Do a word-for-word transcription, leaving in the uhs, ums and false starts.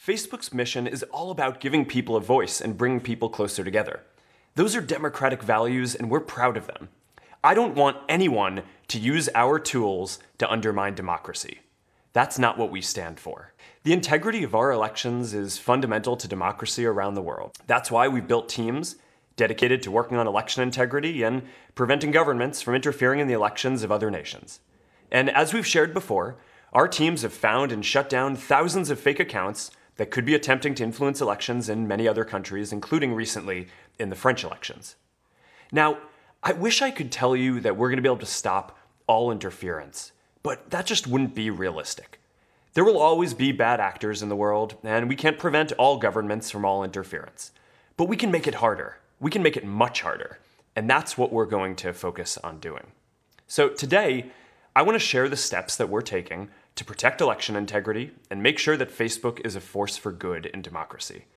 Facebook's mission is all about giving people a voice and bringing people closer together. Those are democratic values, and we're proud of them. I don't want anyone to use our tools to undermine democracy. That's not what we stand for. The integrity of our elections is fundamental to democracy around the world. That's why we've built teams dedicated to working on election integrity and preventing governments from interfering in the elections of other nations. And as we've shared before, our teams have found and shut down thousands of fake accounts that could be attempting to influence elections in many other countries, including recently in the French elections. Now, I wish I could tell you that we're going to be able to stop all interference, but that just wouldn't be realistic. There will always be bad actors in the world, and we can't prevent all governments from all interference. But we can make it harder. We can make it much harder. And that's what we're going to focus on doing. So today, I want to share the steps that we're taking to protect election integrity and make sure that Facebook is a force for good in democracy.